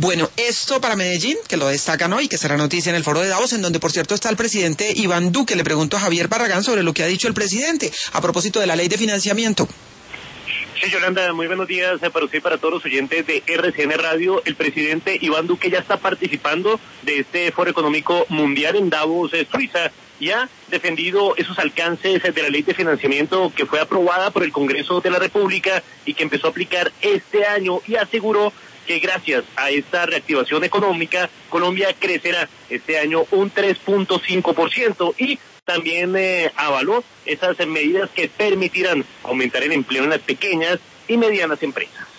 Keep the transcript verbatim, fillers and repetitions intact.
Bueno, esto para Medellín, que lo destacan hoy, que será noticia en el foro de Davos, en donde por cierto está el presidente Iván Duque. Le pregunto a Javier Barragán sobre lo que ha dicho el presidente a propósito de la ley de financiamiento. Sí, Yolanda, muy buenos días para usted y para todos los oyentes de R C N Radio. El presidente Iván Duque ya está participando de este Foro Económico Mundial en Davos, Suiza, y ha defendido esos alcances de la ley de financiamiento que fue aprobada por el Congreso de la República y que empezó a aplicar este año, y aseguró que gracias a esta reactivación económica, Colombia crecerá este año un tres punto cinco por ciento, y también eh, avaló esas medidas que permitirán aumentar el empleo en las pequeñas y medianas empresas.